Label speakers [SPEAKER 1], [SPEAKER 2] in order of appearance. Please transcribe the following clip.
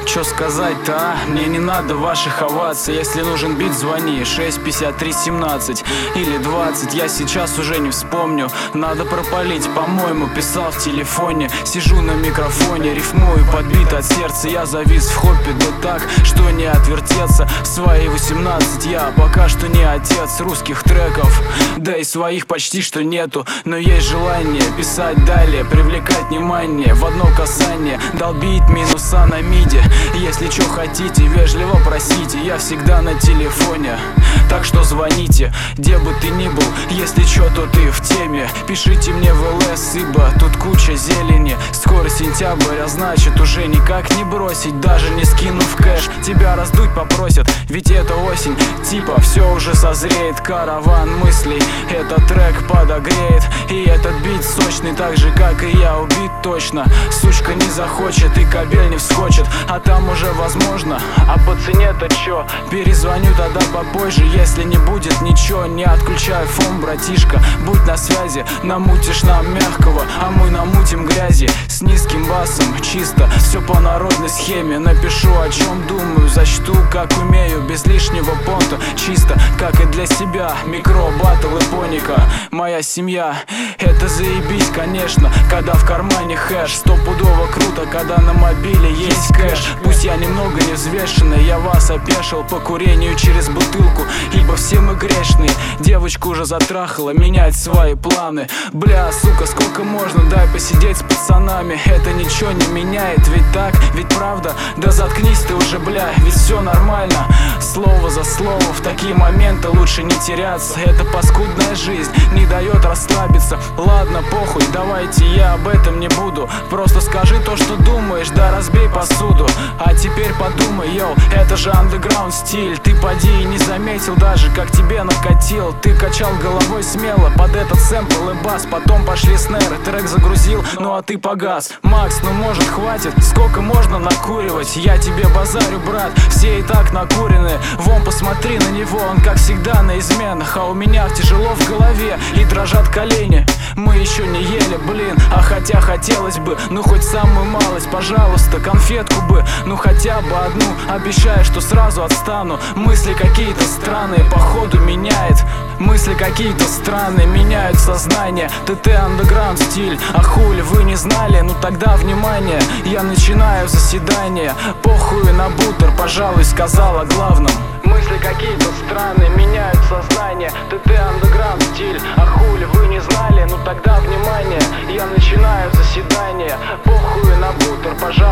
[SPEAKER 1] Чё сказать-то, а? Мне не надо ваших оваций. Если нужен бит, звони 65317 или 20. Я сейчас уже не вспомню. Надо пропалить, по-моему, писал в телефоне. Сижу на микрофоне, рифмую, подбит от сердца. Я завис в хопе, да так, что не отвертеться. В свои 18 я пока что не отец русских треков, да и своих почти что нету. Но есть желание писать далее, привлекать внимание в одно касание, долбить минуса на миде. Если чё хотите, вежливо просите, я всегда на телефоне. Так что звоните, где бы ты ни был, если чё, то ты в теме. Пишите мне в ЛС, ибо тут куча зелени. Скоро сентябрь, а значит уже никак не бросить, даже не скинув кэш. Тебя раздуть попросят, ведь это осень. Типа все уже созреет, караван мыслей этот трек подогреет. И этот бит сочный, так же как и я убит точно. Сучка не захочет и кабель не вскочит, а там уже возможно. А по цене-то чё? Перезвоню тогда попозже, если не будет ничего. Не отключай фон, братишка, будь на связи. Намутишь нам мягкого, а мы намутим грязи. С низким басом, чисто, все по народной схеме. Напишу, о чем думаю, зачту, как умею, без лишнего понта. Чисто, как и для себя, микро, батл и поника. Моя семья, это заебись, конечно, когда в кармане хэш. Стопудово круто, когда на мобиле есть кэш. Пусть я немного невзвешенный, я вас опешил по курению через бутылку, ибо все мы грешные. Девочку уже затрахала, менять свои планы. Бля, сука, сколько можно, дай посидеть с пацанами. Это ничего не меняет, ведь так, ведь правда. Да заткнись ты уже, бля, ведь все нормально. Слово за слово, в такие моменты лучше не теряться. Это паскудная жизнь, не дает расслабиться. Ладно, похуй, давайте я об этом не буду. Просто скажи то, что думаешь, да разбей посуду. А теперь подумай, йоу, это же андеграунд стиль. Ты поди и не заметил даже, как тебе накатил. Ты качал головой смело под этот сэмпл и бас. Потом пошли снеры, трек загрузил, ну а ты погас. Макс, ну может хватит, сколько можно накуривать? Я тебе базарю, брат, все и так накурены. Вон посмотри на него, он как всегда на изменах. А у меня тяжело в голове и дрожат колени. Мы еще не ели, блин, а хотя хотелось бы. Ну хоть самую малость, пожалуйста, конфетку бы. Ну хотя бы одну, обещаю, что сразу отстану. Мысли какие-то странные, походу меняет. Мысли какие-то странные, меняют сознание. ТТ андеграунд стиль, а хули вы не знали? Ну тогда внимание, я начинаю заседание. Похуй на бутер, пожалуй, сказал о главном. Мысли какие-то странные, меняют сознание. ТТ андеграунд стиль, а хули вы не знали? Ну тогда внимание, я начинаю заседание. Похуй на бутер, пожалуй.